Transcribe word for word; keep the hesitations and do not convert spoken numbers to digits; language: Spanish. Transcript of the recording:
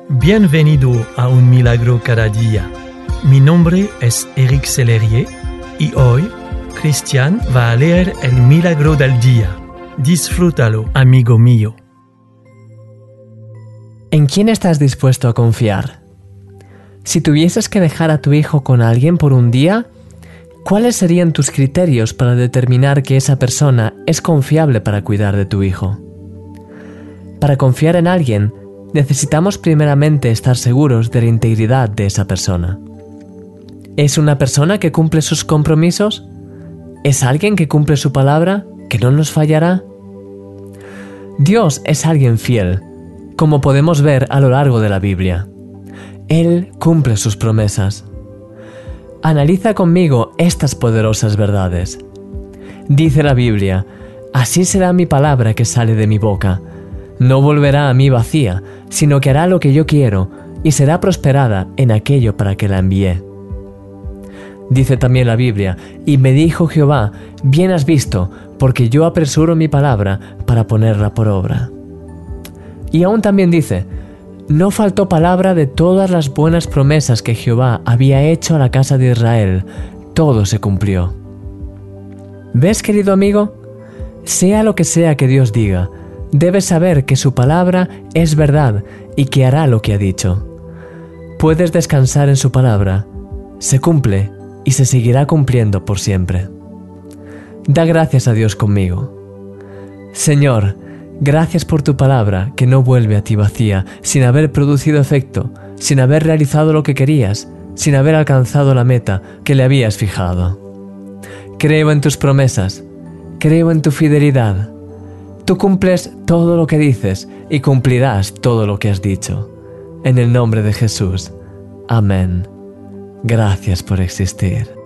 Bienvenido a Un Milagro Cada Día. Mi nombre es Eric Sellerier y hoy Cristian va a leer el Milagro del Día. Disfrútalo, amigo mío. ¿En quién estás dispuesto a confiar? Si tuvieses que dejar a tu hijo con alguien por un día, ¿cuáles serían tus criterios para determinar que esa persona es confiable para cuidar de tu hijo? Para confiar en alguien, necesitamos primeramente estar seguros de la integridad de esa persona. ¿Es una persona que cumple sus compromisos? ¿Es alguien que cumple su palabra, que no nos fallará? Dios es alguien fiel, como podemos ver a lo largo de la Biblia. Él cumple sus promesas. Analiza conmigo estas poderosas verdades. Dice la Biblia: así será mi palabra que sale de mi boca. No volverá a mí vacía, sino que hará lo que yo quiero y será prosperada en aquello para que la envié. Dice también la Biblia: y me dijo Jehová, bien has visto, porque yo apresuro mi palabra para ponerla por obra. Y aún también dice: no faltó palabra de todas las buenas promesas que Jehová había hecho a la casa de Israel, todo se cumplió. ¿Ves, querido amigo? Sea lo que sea que Dios diga, debes saber que su palabra es verdad y que hará lo que ha dicho. Puedes descansar en su palabra. Se cumple y se seguirá cumpliendo por siempre. Da gracias a Dios conmigo. Señor, gracias por tu palabra que no vuelve a ti vacía, sin haber producido efecto, sin haber realizado lo que querías, sin haber alcanzado la meta que le habías fijado. Creo en tus promesas, creo en tu fidelidad. Tú cumples todo lo que dices y cumplirás todo lo que has dicho. En el nombre de Jesús. Amén. Gracias por existir.